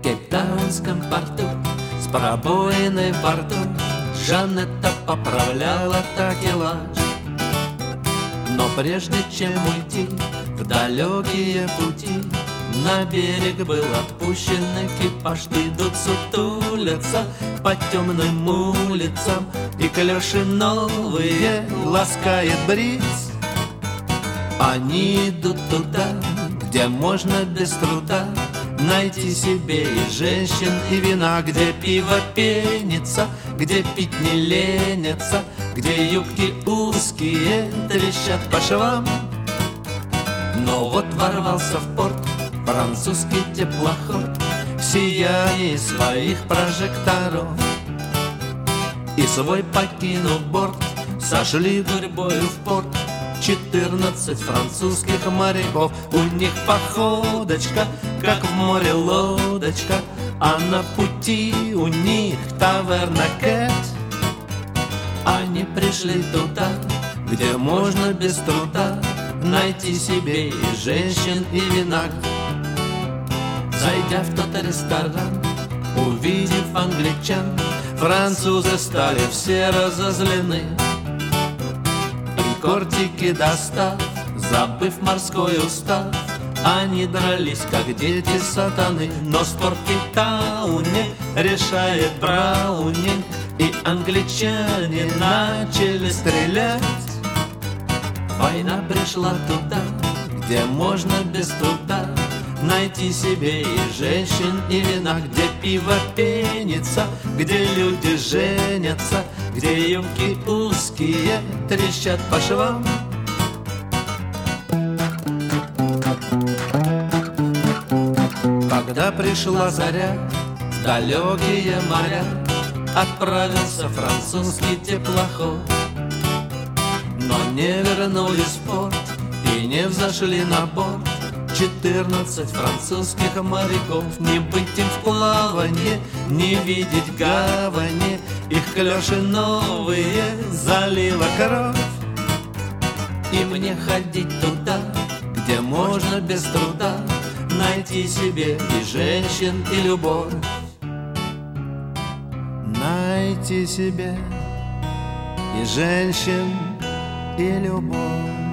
кейптаунском порту с пробоиной во рту Жанетта поправляла такелаж. Но прежде чем уйти в далекие пути, на берег был отпущен экипаж. Идут сутулятся по темным улицам, и клёши новые ласкает бриз. Они идут туда, где можно без труда найти себе и женщин, и вина, где пиво пенится, где пить не ленятся, где юбки узкие трещат по швам. Но вот ворвался в порт французский теплоход в сиянии своих прожекторов, и свой покинув борт, сошли гурьбою в порт 14 французских моряков. У них походочка, как в море лодочка, а на пути у них таверна Кэт. Они пришли туда, где можно без труда найти себе и женщин, и вина. Зайдя в тот ресторан, увидев англичан, французы стали все разозлены. И кортики достав, забыв морской устав, они дрались, как дети сатаны. Но спор в Кейптауне решает Браунинг, и англичане начали стрелять. Война пришла туда, где можно без труда найти себе и женщин, и вина, где пиво пенится, где люди женятся, где юбки узкие трещат по швам. Когда пришла заря в далекие моря, отправился французский теплоход. Но не вернулись в порт и не взошли на борт 14 французских моряков. Не быть им в плаванье, не видеть гавани, их клёши новые залила кровь. И мне ходить туда, где можно без труда найти себе и женщин, и любовь. Найти себе и женщин, и любовь.